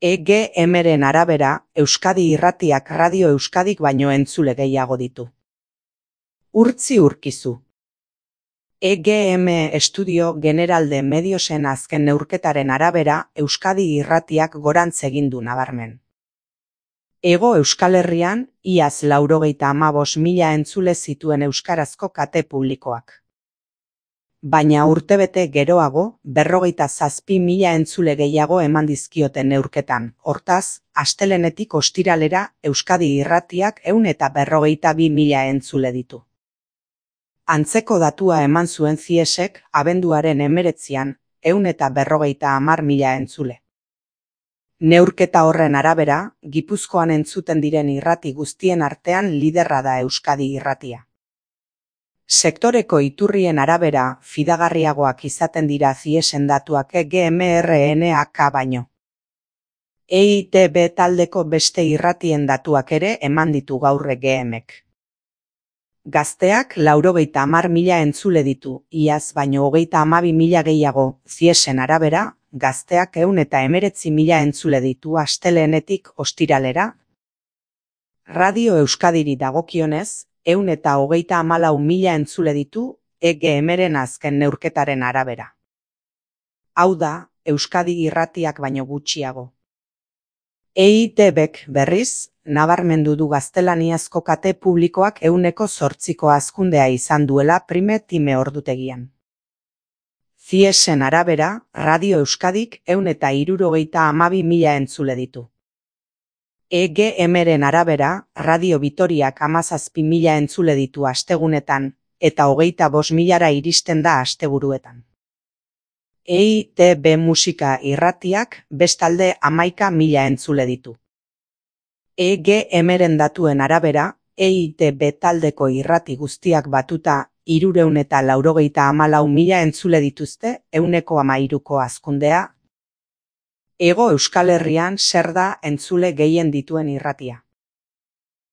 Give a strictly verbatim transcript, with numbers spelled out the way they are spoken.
E G M-ren arabera, Euskadi Irratiak Radio Euskadik baino entzule gehiago ditu. Urtzi Urkizu. E G M Estudio General de Mediosen azken neurketaren arabera, Euskadi Irratiak gorantz egin du nabarmen. Hego Euskal Herrian, iaz laurogeita hamabost mila entzule zituen euskarazko kate publikoak. Baina urtebete geroago, berrogeita zazpi mila entzule gehiago eman dizkioten neurketan. Hortaz, astelehenetik ostiralera, Euskadi Irratiak ehun eta berrogeita bi mila entzule ditu. Antzeko datua eman zuen Ziesek, abenduaren hemeretzian, ehun eta berrogeita hamar mila entzule. Neurketa horren arabera, Gipuzkoan entzuten diren irrati guztien artean liderra da Euskadi Irratia. Sektoreko iturrien arabera, fidagarriagoak izaten dira Ziesen datuak E G M R N A K baino. E I T B taldeko beste irratien datuak ere eman ditu gaur E G Mek. Gazteak laurogeita hamar mila entzule ditu, iaz baino hogeita hamabi mila gehiago, Ziesen arabera, gazteak ehun eta hemeretzi mila entzule ditu asteleenetik ostiralera. Radio Euskadiri dagokionez, ehun eta hogeita hamalau mila entzule ditu E G M-ren azken neurketaren arabera. Hau da, Euskadi Irratiak baino gutxiago. E I T Bek berriz, nabarmendu du gaztelaniazko kate publikoak ehuneko zortziko hazkundea izan duela prime time ordutegian. Ziesen arabera, Radio Euskadik ehun eta hirurogeita hamabi mila entzule ditu. E G M-ren arabera, Radio Vitoriak hamazazpi mila entzule ditu astegunetan, eta hogeita bost milara iristen da asteburuetan. E I T B Musika Irratiak bestalde hamaika mila entzule ditu. E G M-ren datuen arabera, E I T B taldeko irrati guztiak batuta hirurehun eta laurogeita hamalau mila entzule dituzte, ehuneko hamairuko hazkundea. Hego Euskal Herrian zer da entzule gehien dituen irratia.